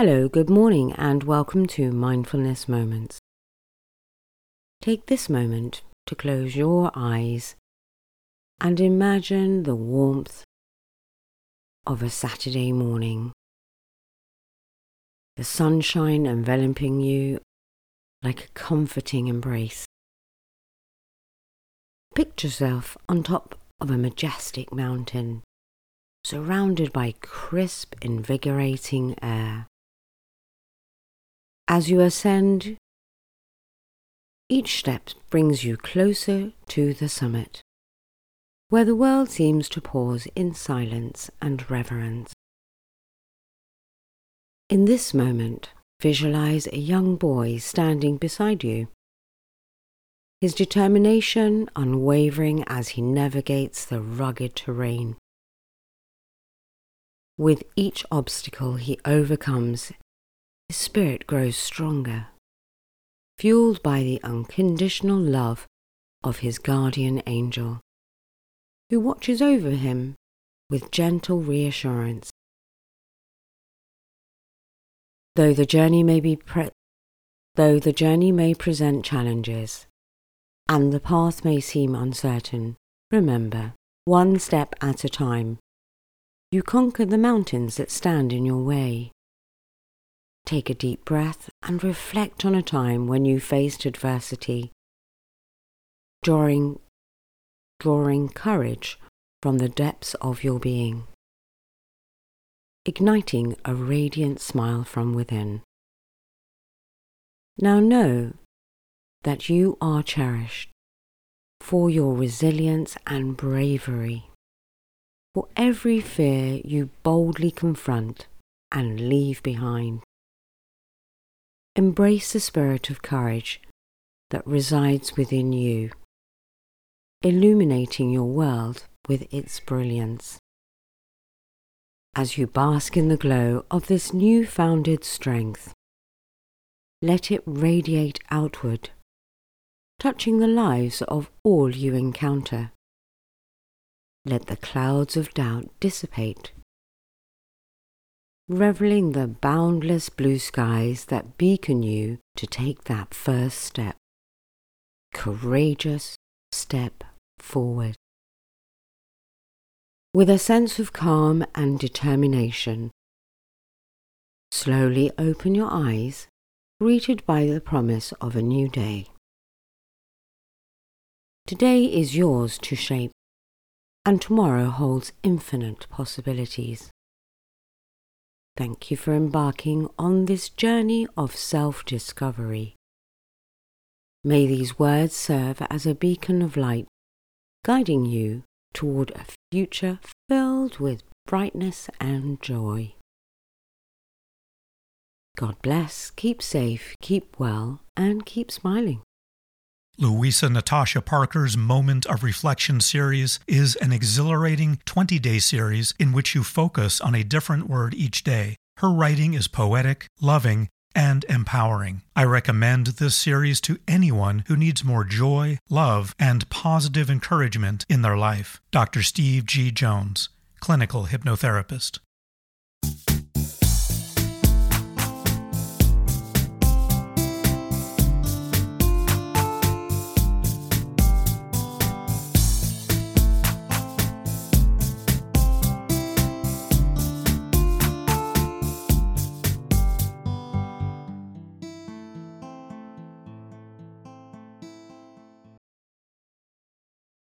Hello, good morning, and welcome to Mindfulness Moments. Take this moment to close your eyes and imagine the warmth of a Saturday morning. The sunshine enveloping you like a comforting embrace. Picture yourself on top of a majestic mountain, surrounded by crisp, invigorating air. As you ascend, each step brings you closer to the summit, where the world seems to pause in silence and reverence. In this moment, visualize a young boy standing beside you, his determination unwavering as he navigates the rugged terrain. With each obstacle he overcomes, his spirit grows stronger, fueled by the unconditional love of his guardian angel, who watches over him with gentle reassurance. Though the journey may present challenges, and the path may seem uncertain, remember, one step at a time, you conquer the mountains that stand in your way. Take a deep breath and reflect on a time when you faced adversity, drawing courage from the depths of your being, igniting a radiant smile from within. Now know that you are cherished for your resilience and bravery, for every fear you boldly confront and leave behind. Embrace the spirit of courage that resides within you, illuminating your world with its brilliance. As you bask in the glow of this new-founded strength, let it radiate outward, touching the lives of all you encounter. Let the clouds of doubt dissipate, reveling the boundless blue skies that beacon you to take that first step, courageous step forward. With a sense of calm and determination, slowly open your eyes, greeted by the promise of a new day. Today is yours to shape, and tomorrow holds infinite possibilities. Thank you for embarking on this journey of self-discovery. May these words serve as a beacon of light, guiding you toward a future filled with brightness and joy. God bless, keep safe, keep well, and keep smiling. Louisa Natasha Parker's Moment of Reflection series is an exhilarating 20-day series in which you focus on a different word each day. Her writing is poetic, loving, and empowering. I recommend this series to anyone who needs more joy, love, and positive encouragement in their life. Dr. Steve G. Jones, clinical hypnotherapist.